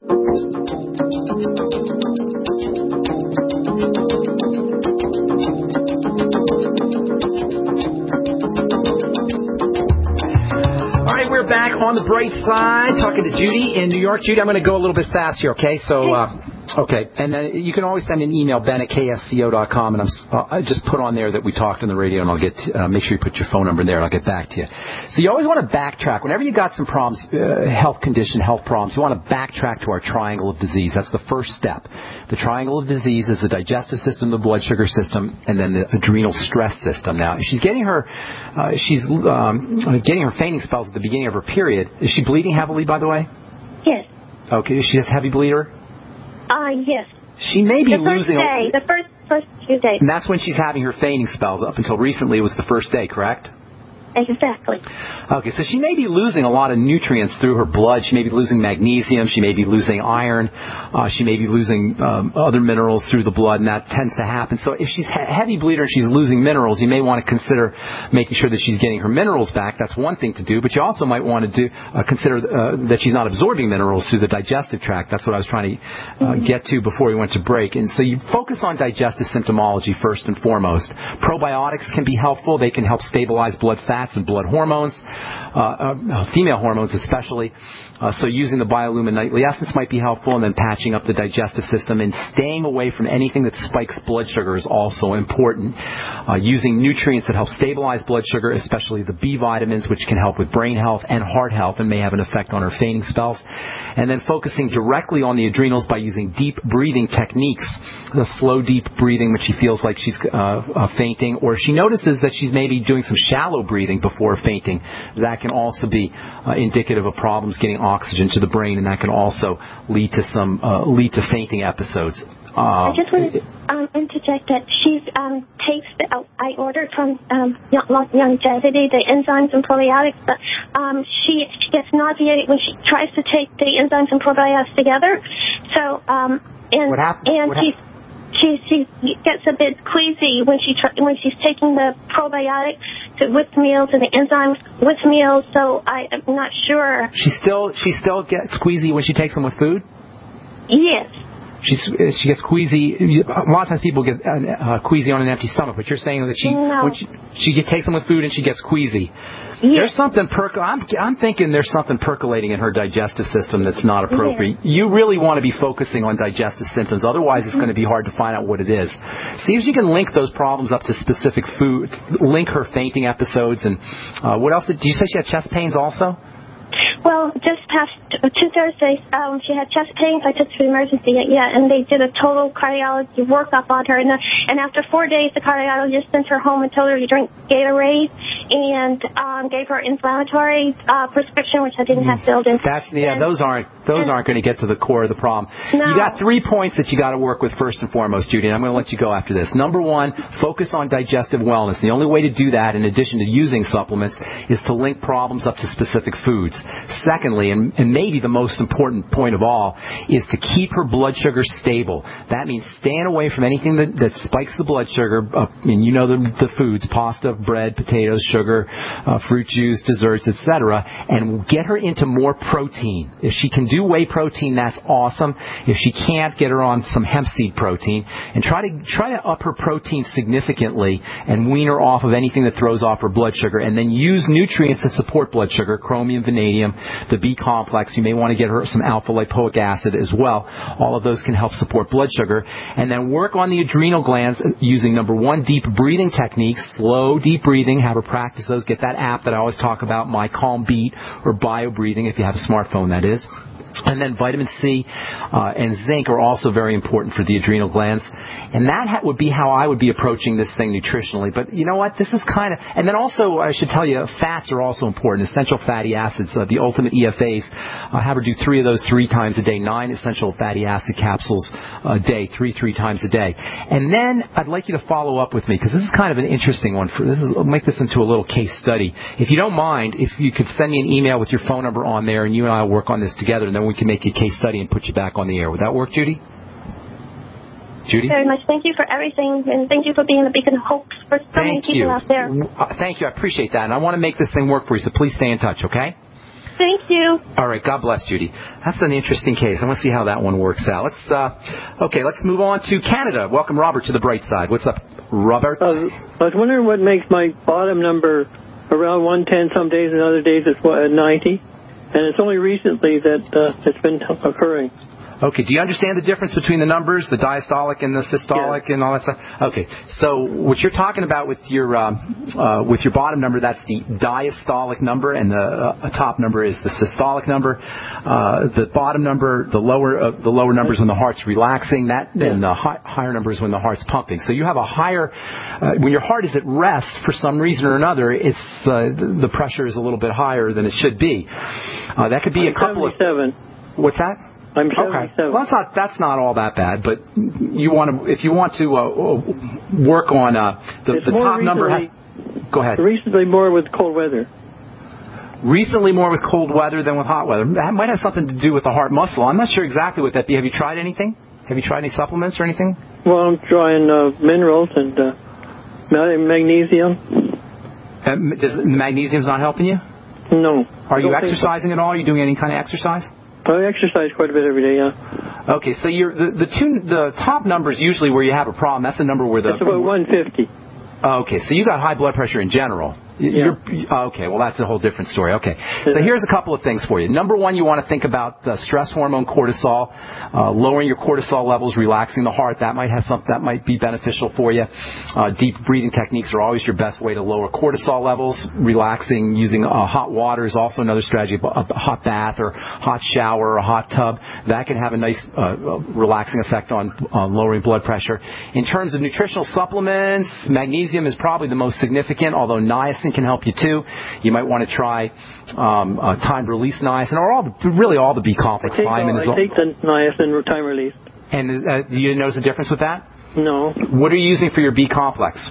S1: All right, we're back on the bright side, talking to Judy in New York. Judy, I'm going to go a little bit fast here, okay? So, uh, okay, and uh, you can always send an email, Ben at K S C O dot com, and I'm, uh, I just put on there that we talked on the radio, and I'll get to, uh, make sure you put your phone number in there, and I'll get back to you. So you always want to backtrack. Whenever you got some problems, uh, health condition, health problems, you want to backtrack to our triangle of disease. That's the first step. The triangle of disease is the digestive system, the blood sugar system, and then the adrenal stress system. Now, she's getting her, uh, she's um, getting her fainting spells at the beginning of her period. Is she bleeding heavily, by the way?
S16: Yes.
S1: Okay. Is she a heavy bleeder?
S16: Uh, yes.
S1: She may be
S16: the first
S1: losing.
S16: Day, the first first few days.
S1: And that's when she's having her fainting spells. Up until recently, it was the first day, correct?
S16: Exactly.
S1: Okay, so she may be losing a lot of nutrients through her blood. She may be losing magnesium. She may be losing iron. Uh, she may be losing um, other minerals through the blood, and that tends to happen. So if she's a heavy bleeder and she's losing minerals, you may want to consider making sure that she's getting her minerals back. That's one thing to do. But you also might want to do uh, consider uh, that she's not absorbing minerals through the digestive tract. That's what I was trying to uh, get to before we went to break. And so you focus on digestive symptomology first and foremost. Probiotics can be helpful. They can help stabilize blood fat and blood hormones, uh, uh, female hormones especially. Uh, so using the Biolumin Nightly Essence might be helpful, and then patching up the digestive system and staying away from anything that spikes blood sugar is also important. Uh, using nutrients that help stabilize blood sugar, especially the B vitamins, which can help with brain health and heart health and may have an effect on her fainting spells. And then focusing directly on the adrenals by using deep breathing techniques, the slow, deep breathing when she feels like she's uh, uh, fainting, or if she notices that she's maybe doing some shallow breathing before fainting. That can also be uh, indicative of problems getting oxygen to the brain, and that can also lead to some uh, lead to fainting episodes. Uh,
S16: I just want to um, interject that she's um, takes the, uh, I ordered from um, Longevity the enzymes and probiotics, but um, she she gets nauseated when she tries to take the enzymes and probiotics together. So um, and
S1: what happened?
S16: and
S1: what
S16: she's. She she gets a bit queasy when she tr- when she's taking the probiotics to, with meals and the enzymes with meals. So I am not sure.
S1: She still she still gets queasy when she takes them with food?
S16: Yes.
S1: She's, she gets queasy. A lot of times people get uh, queasy on an empty stomach, but you're saying that she
S16: no.
S1: when she, she get, takes them with food and she gets queasy.
S16: Yes.
S1: There's something perc- I'm, I'm thinking there's something percolating in her digestive system that's not appropriate. Yes. You really want to be focusing on digestive symptoms. Otherwise, it's mm-hmm. going to be hard to find out what it is. See if you can link those problems up to specific food. Link her fainting episodes and uh, what else? Did, did you say she had chest pains also?
S16: Well, just past two Thursdays, um, she had chest pains. I took her to the emergency, yeah, and they did a total cardiology workup on her. And, the, and after four days, the cardiologist sent her home and told her to drink Gatorade and um, gave her inflammatory uh, prescription, which I didn't have filled in.
S1: That's yeah.
S16: And,
S1: those aren't those aren't going to get to the core of the problem.
S16: No.
S1: You got three points that you got to work with first and foremost, Judy. And I'm going to let you go after this. Number one, focus on digestive wellness. The only way to do that, in addition to using supplements, is to link problems up to specific foods. Secondly, and, and maybe the most important point of all, is to keep her blood sugar stable. That means staying away from anything that, that spikes the blood sugar. Uh, and you know the, the foods: pasta, bread, potatoes, sugar, uh, fruit juice, desserts, et cetera. And get her into more protein. If she can do whey protein, that's awesome. If she can't, get her on some hemp seed protein, and try to try to up her protein significantly and wean her off of anything that throws off her blood sugar. And then use nutrients that support blood sugar: chromium, vanadium, the B complex. You may want to get her some alpha lipoic acid as well. All of those can help support blood sugar. And then work on the adrenal glands using, number one, deep breathing techniques, slow, deep breathing. Have her practice those. Get that app that I always talk about, My Calm Beat, or Bio Breathing, if you have a smartphone, that is. And then vitamin C uh, and zinc are also very important for the adrenal glands. And that ha- would be how I would be approaching this thing nutritionally. But you know what? This is kind of... And then also, I should tell you, fats are also important. Essential fatty acids, uh, the ultimate E F As. Uh, have her do three of those three times a day. Nine essential fatty acid capsules a day. Three, three times a day. And then I'd like you to follow up with me, because this is kind of an interesting one. For this is, I'll make this into a little case study. If you don't mind, if you could send me an email with your phone number on there, and you and I will work on this together, and then we can make a case study and put you back on the air. Would that work, Judy? Judy?
S16: Very much. Thank you for everything, and thank you for being a beacon of hope for so many
S1: Thank
S16: people
S1: you.
S16: out there.
S1: Uh, thank you. I appreciate that. And I want to make this thing work for you, so please stay in touch, okay?
S16: Thank you.
S1: All right. God bless, Judy. That's an interesting case. I want to see how that one works out. Let's, uh, okay, let's move on to Canada. Welcome, Robert, to the bright side. What's up, Robert?
S20: Uh, I was wondering what makes my bottom number around one ten some days, and other days it's what, ninety. And it's only recently that uh, it's been occurring.
S1: Okay. Do you understand the difference between the numbers, the diastolic and the systolic, yeah, and all that stuff? Okay. So what you're talking about with your um, uh, with your bottom number, that's the diastolic number, and the uh, top number is the systolic number. Uh, the bottom number, the lower uh, the lower number is when the heart's relaxing. That yeah. And the hi- higher number is when the heart's pumping. So you have a higher uh, when your heart is at rest for some reason or another. It's uh, the pressure is a little bit higher than it should be. Uh, that could be
S20: I'm
S1: a couple
S20: seventy-seven.
S1: of. What's that?
S20: I'm seventy-seven.
S1: Okay. Well, that's not that's not all that bad, but you want to if you want to uh, work on uh, the, the top
S20: recently,
S1: number has. Go ahead.
S20: Recently, more with cold weather.
S1: Recently, more with cold weather than with hot weather. That might have something to do with the heart muscle. I'm not sure exactly what that be. Have you tried anything? Have you tried any supplements or anything?
S20: Well, I'm trying uh, minerals and uh, magnesium.
S1: Uh, does magnesium's not helping you?
S20: No.
S1: Are you exercising so. at all? Are you doing any kind of exercise?
S20: I exercise quite a bit every day, yeah.
S1: Okay, so you're, the the two the top number is usually where you have a problem. That's the number where the...
S20: It's about one fifty.
S1: Okay, so you got high blood pressure in general.
S20: Yeah.
S1: You're, okay, well, that's a whole different story. Okay, so here's a couple of things for you. Number one, you want to think about the stress hormone cortisol, uh, lowering your cortisol levels, relaxing the heart. That might have some, that might be beneficial for you. Uh, deep breathing techniques are always your best way to lower cortisol levels. Relaxing using uh, hot water is also another strategy. A hot bath or hot shower or a hot tub, that can have a nice uh, relaxing effect on uh, lowering blood pressure. In terms of nutritional supplements, magnesium is probably the most significant, although niacin can help you too. You might want to try um, uh, time release niacin, or all the, really all the B complex.
S20: I take,
S1: thiamine
S20: all,
S1: is
S20: I take the niacin time release.
S1: And uh, do you notice a difference with that?
S20: No.
S1: What are you using for your B complex?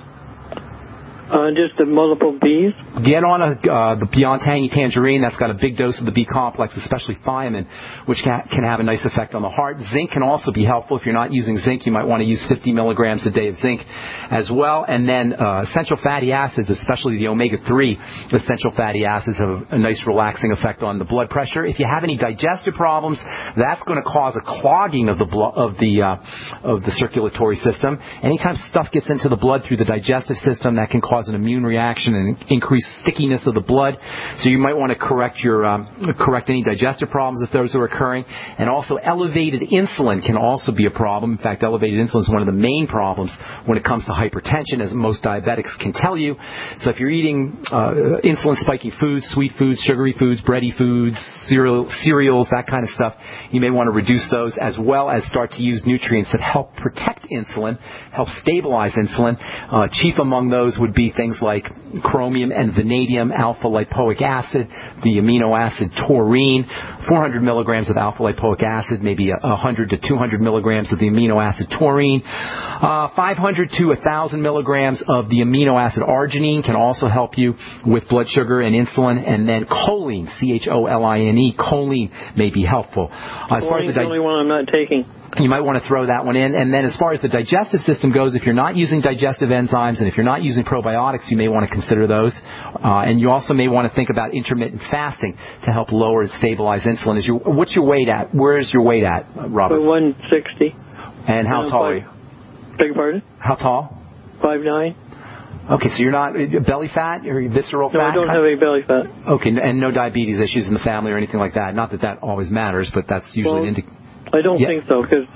S20: Uh, just the multiple Bs.
S1: Get on a, uh, the Beyond Tangy Tangerine. That's got a big dose of the B complex, especially thiamine, which can, can have a nice effect on the heart. Zinc can also be helpful. If you're not using zinc, you might want to use fifty milligrams a day of zinc as well. And then uh, essential fatty acids, especially the omega three essential fatty acids, have a nice relaxing effect on the blood pressure. If you have any digestive problems, that's going to cause a clogging of the blood of the uh, of the circulatory system. Anytime stuff gets into the blood through the digestive system, that can cause cause an immune reaction and increase stickiness of the blood. So you might want to correct your um, correct any digestive problems if those are occurring. And also elevated insulin can also be a problem. In fact, elevated insulin is one of the main problems when it comes to hypertension, as most diabetics can tell you. So if you're eating uh, insulin-spiking foods, sweet foods, sugary foods, bready foods, cereal, cereals, that kind of stuff, you may want to reduce those, as well as start to use nutrients that help protect insulin, help stabilize insulin. Uh, chief among those would be things like chromium and vanadium, alpha-lipoic acid, the amino acid taurine, four hundred milligrams of alpha-lipoic acid, maybe one hundred to two hundred milligrams of the amino acid taurine, uh, five hundred to one thousand milligrams of the amino acid arginine can also help you with blood sugar and insulin, and then choline, C H O L I N E, choline may be helpful. Uh, as far as the,
S20: the only one I'm not taking.
S1: You might want to throw that one in. And then as far as the digestive system goes, if you're not using digestive enzymes and if you're not using probiotics, you may want to consider those. Uh, and you also may want to think about intermittent fasting to help lower and stabilize insulin. Is your, what's your weight at? Where is your weight at, Robert?
S20: one sixty.
S1: And how
S20: and
S1: tall
S20: five,
S1: are you?
S20: Beg your pardon?
S1: How tall?
S20: five nine.
S1: Okay, so you're not belly fat or visceral
S20: no,
S1: fat?
S20: No, I don't have any belly fat.
S1: Okay, and no diabetes issues in the family or anything like that. Not that that always matters, but that's usually
S20: well,
S1: an indication.
S20: I don't yeah. think so, because...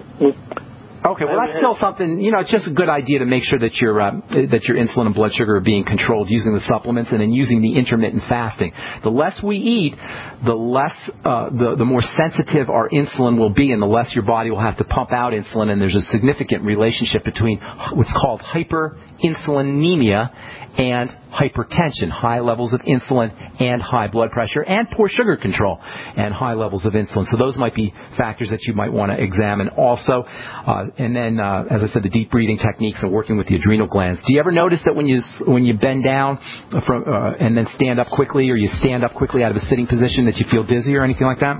S1: Okay, well, that's still something, you know, it's just a good idea to make sure that your uh, that your insulin and blood sugar are being controlled using the supplements and then using the intermittent fasting. The less we eat, the less, uh, the, the more sensitive our insulin will be, and the less your body will have to pump out insulin, and there's a significant relationship between what's called hyperinsulinemia and hypertension, high levels of insulin and high blood pressure, and poor sugar control and high levels of insulin. So those might be factors that you might want to examine also. Uh, and then, uh, as I said, the deep breathing techniques and working with the adrenal glands. Do you ever notice that when you when you bend down from uh, and then stand up quickly, or you stand up quickly out of a sitting position, that you feel dizzy or anything like that?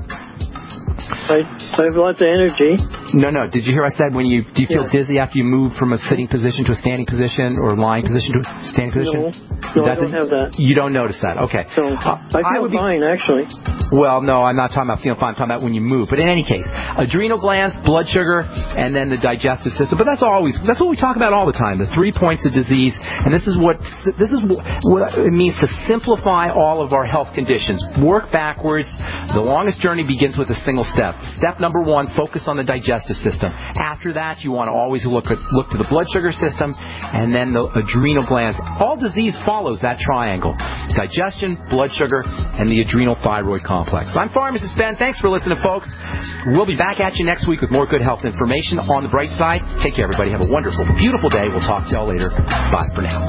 S20: I, I have lots of energy.
S1: No, no. Did you hear I said when you do you feel yeah. dizzy after you move from a sitting position to a standing position or lying position to a standing position?
S20: No, no I don't have that.
S1: You don't notice that. Okay.
S20: So, uh, I feel I fine, be, actually.
S1: Well, no, I'm not talking about feeling fine. I'm talking about when you move. But in any case, adrenal glands, blood sugar, and then the digestive system. But that's always that's what we talk about all the time. The three points of disease, and this is what this is what it means to simplify all of our health conditions. Work backwards. The longest journey begins with a single step. Step number one, focus on the digestive system. After that, you want to always look at, look to the blood sugar system and then the adrenal glands. All disease follows that triangle: digestion, blood sugar, and the adrenal thyroid complex. I'm Pharmacist Ben. Thanks for listening, folks. We'll be back at you next week with more good health information on the bright side. Take care, everybody. Have a wonderful, beautiful day. We'll talk to y'all later. Bye for now.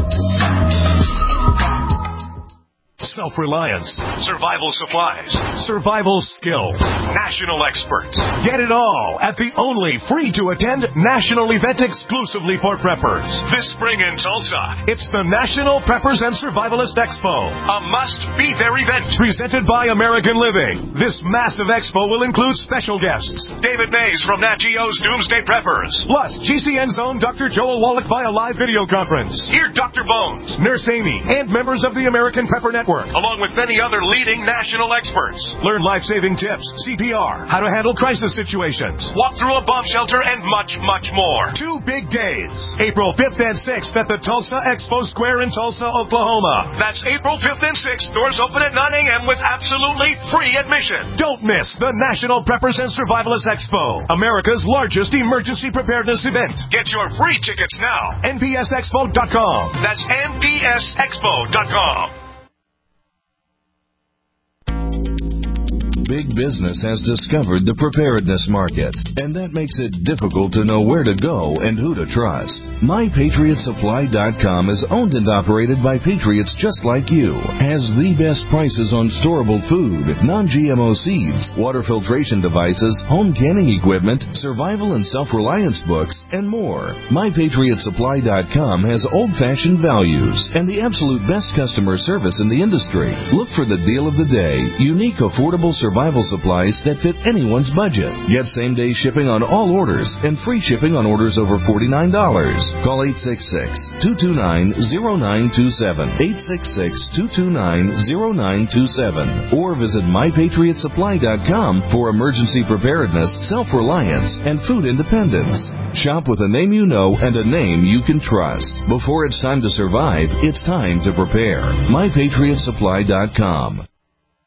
S7: Self-reliance, survival supplies, survival skills, national experts. Get it all at the only free-to-attend national event exclusively for preppers. This spring in Tulsa, it's the National Preppers and Survivalist Expo, a must-be-there event presented by American Living. This massive expo will include special guests: David Mays from Nat Geo's Doomsday Preppers, plus G C N's own Doctor Joel Wallach via live video conference. Hear Doctor Bones, Nurse Amy, and members of the American Prepper Network, along with many other leading national experts. Learn life-saving tips, C P R, how to handle crisis situations, walk through a bomb shelter, and much, much more. Two big days, April fifth and sixth at the Tulsa Expo Square in Tulsa, Oklahoma. That's April fifth and sixth. Doors open at nine a.m. with absolutely free admission. Don't miss the National Preppers and Survivalists Expo, America's largest emergency preparedness event. Get your free tickets now. N P S expo dot com. That's N P S expo dot com.
S4: Big business has discovered the preparedness market, and that makes it difficult to know where to go and who to trust. My Patriot Supply dot com is owned and operated by patriots just like you, has the best prices on storable food, non-G M O seeds, water filtration devices, home canning equipment, survival and self-reliance books, and more. My Patriot Supply dot com has old-fashioned values and the absolute best customer service in the industry. Look for the deal of the day: unique, affordable survival
S21: survival supplies that fit anyone's budget. Get same-day shipping on all orders and free shipping on orders over forty-nine dollars. Call eight six six, two two nine, zero nine two seven, eight six six, two two nine, zero nine two seven, or visit my patriot supply dot com for emergency preparedness, self-reliance, and food independence. Shop with a name you know and a name you can trust. Before it's time to survive, it's time to prepare. my patriot supply dot com.